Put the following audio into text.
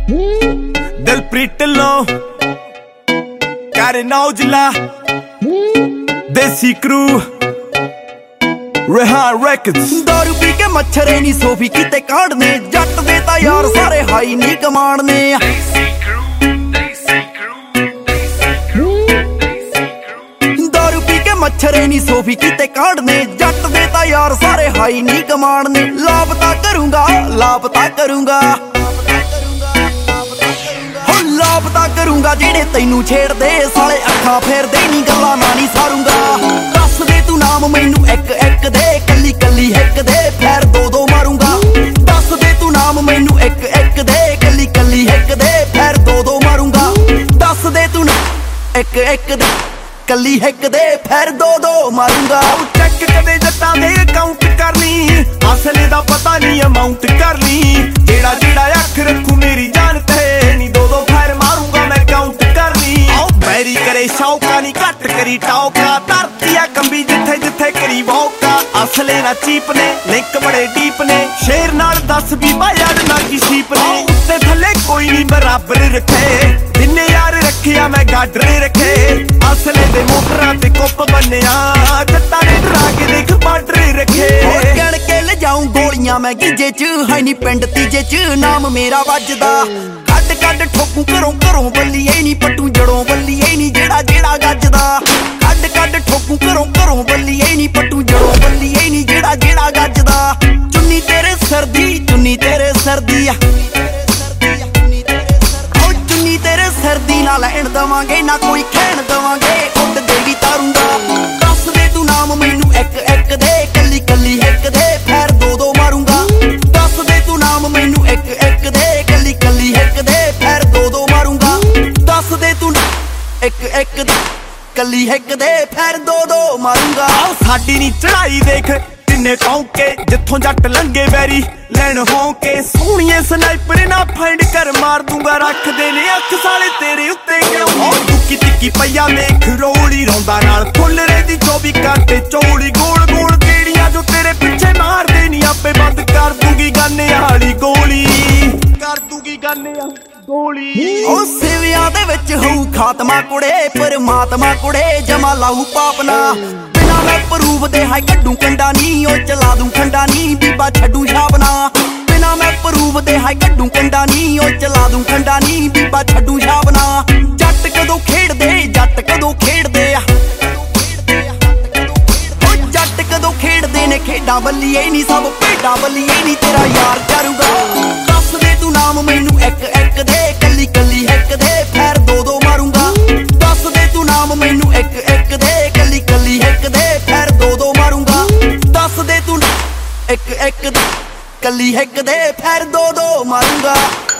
दिलप्रीत ढिल्लों करे नौजला Desi crew Rehaan records. दारू पी के मच्छरे नी सोफी किते काढ़ने जट दे ता यार सारे हाई नी कमाणने। दारू पी के मच्छरे नी सोफी किते काढ़ने जट दे ता यार सारे हाई नी कमाणने। लापता करूंगा लापता करूंगा लापता करूंगा जेड़े तैनू छेड़ दे साले अखा फेर दे नी गल्ला ना नी सारूंगा। दस दे तू नाम मैनू एक एक दे कली कली हिक दे फिर दो दो मारूंगा। दस दे तू नाम मैनू एक एक दे कली कली हिक दे फिर दो दो मारूंगा। दस दे तू एक एक दे कली हिक दे फिर दो दो मारूंगा। चेक कदे जट्टां दे अकाउंट करनी असले दा पता नहीं अमाउंट करनी। जेड़ा जेड़ा अख रखू मेरी जान ते नी दो दो फिर मारूंगा मैं काउंट करनी। बैरी करे शौका नी घट करी टौका धरती आ कंबी जिथे जिथे करी वौका। असले ना चीप ने लिंक बड़े डीप ने शेर नाल दस भी भाया ना की सीप ने। उत्ते थले कोई नहीं बराबर रखे जिन्ने यार रखिया मैं गाडर रखे। असले दे मोटरां ते कुप बन्निया जट्टां ने डरा के देख बार्डर रखे। गण के ले जाऊं गोलियां मैं गिजे च है नी पिंड तीजे च नाम मेरा वजदा। कड कड ठोकू घरों घरों बल्लीए नी पट्टू जड़ों बल्लीए नी जेड़ा जेड़ा गजदा। कड कड ठोकू घरों घरों बल्लीए नी पट्टू जड़ों बल्लीए नी जेड़ा जेड़ा गजदा। चुन्नी तेरे सर्दी चुन्नी तेरे सर्दी चुन्नी तेरे सर्दी ना लैण दवांगे ना कोई खैण दवांगे उड देवी तारूंगा। दस दे तू नाम मैनू एक एक दे कली कली हिक दे फिर दो दो मारूंगा। दस दे तू नाम मैनू एक एक दे कली कली हिक दे फिर दो दो मारूंगा। दस दे तू एक एक दे कली हिक दे फिर दो दो मारूंगा। साडी नी चढ़ाई देख किन्ने कौंके जिथों जट लंगे बैरी लैन होके। सोहणिए स्नाइपर ना फाइंड कर मार दूंगा रख दे ने अख साले तेरे उत्ते क्यों। दुक्की तिक्की पईया देख रोड़ी रौंदा नाल फुल रेदी 24 घंटे चौड़ी गोल गोल केड़ियां जो तेरे पीछे मार देनी आपे बंद कर दूंगी गाने वाली गोली कर दूंगी गाने गोली। ओ सिवियां दे विच होऊ खात्मा कुड़े परमात्मा कुड़े जमा लाऊ पापना। बिना मैं प्रूफ दे हाय कड्डू कंडा नी ओ चला दूं खंडा नी बीबा छड्डू छापना। बिना मैं प्रूफ दे हाय कड्डू कंडा नी ओ चला दूं खंडा नी बीबा छड्डू छापना। जट कदों खेड़ दे जट कदों खेड़ दे जट कदों खेड़ दे ने खेडां बल्लीए नी सब भेडां बल्लीए नी तेरा यार करूंगा। दस दे तू नाम मैनू एक एक दे कली कली हिक दे फिर दो दो मारूंगा। दस दे तू नाम मैनू एक एक दे कली कली हिक दे फिर दो दो मारूंगा। दस दे तू एक एक दे कली हिक दे फिर दो दो मारूंगा।